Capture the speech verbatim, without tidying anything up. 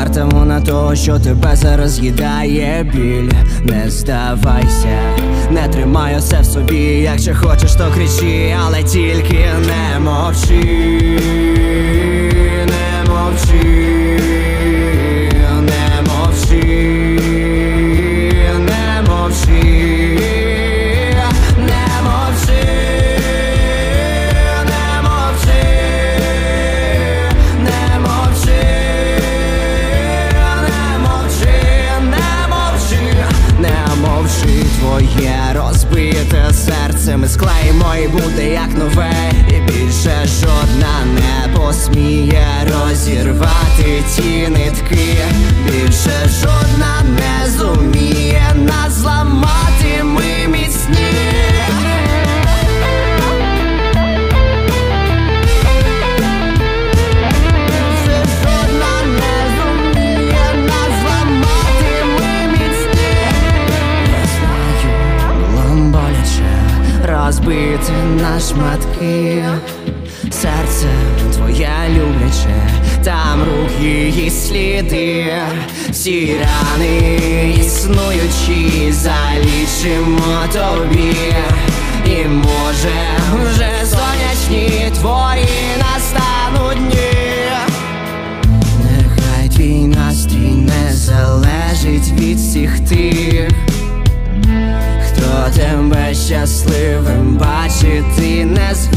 вартому на того, що тебе зараз їдає біль. Не здавайся, не тримай усе в собі. Якщо хочеш, то кричи, але тільки не мовчи. Не мовчи. Не мовчи. Не мовчи. Твоє розбите серце ми склеїмо і буде як нове. І більше жодна не посміє розірвати ті нитки. Більше жодна не зуміє нас зламати, ми міцні. Розбити на шматки серце твоє любляче, там рук її сліди. Всі рани існуючі залічимо тобі. І може вже сонячні твої настануть дні. Нехай твій настрій не залежить від всіх тих, хто тебе щасливим бачити не звик.